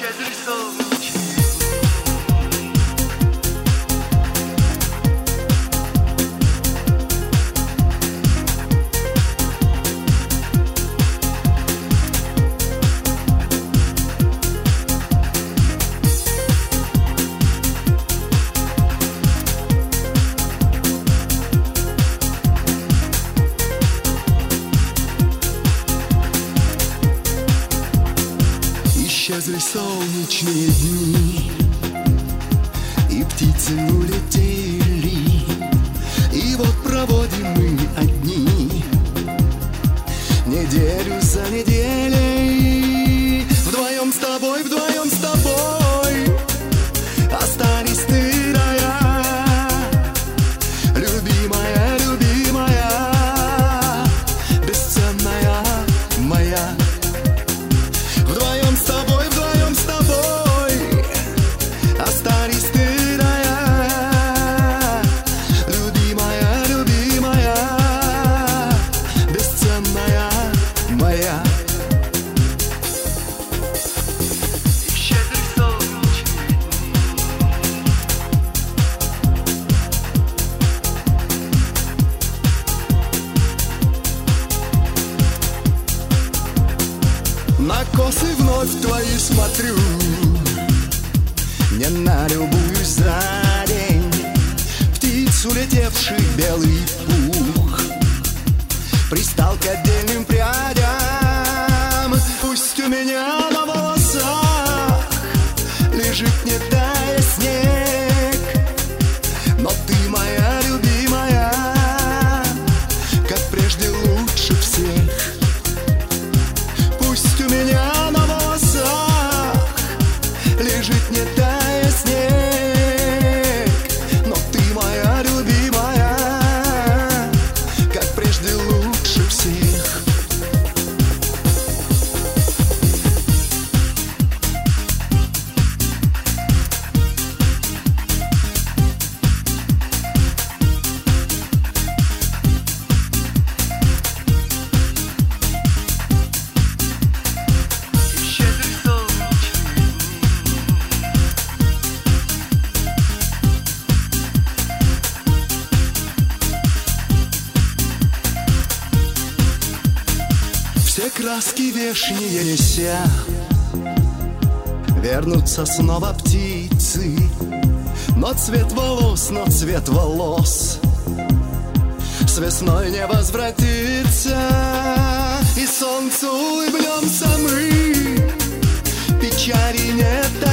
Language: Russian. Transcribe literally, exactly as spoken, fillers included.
щедрый солнечный. Исчезли солнечные дни, и птицы улетели, и вот проводим мы одни неделю за неделей. Вдвоем с тобой, вдвоем с тобой остались ты да я, любимая, любимая, бесценная моя. Вдвоем с тобой, вдвоем с тобой остались ты да я, любимая, любимая, бесценная моя. И щедрый солнечный. На косы вновь твои смотрю, не налюбуюсь за день. Птиц, улетевших белый пух, пристал к отдельным прядям. Пусть у меня на волосах лежит, не тая, снег, но ты моя любимая, как прежде лучше всех. Пусть у меня на волосах лежит, не тая, снег, но ты моя любимая, как прежде лучше всех. И щедрый солнечный. Все краски вешние неся, вернутся снова птицы, но цвет волос, но цвет волос с весной не возвратится. И солнцу улыбнемся мы, печали не так.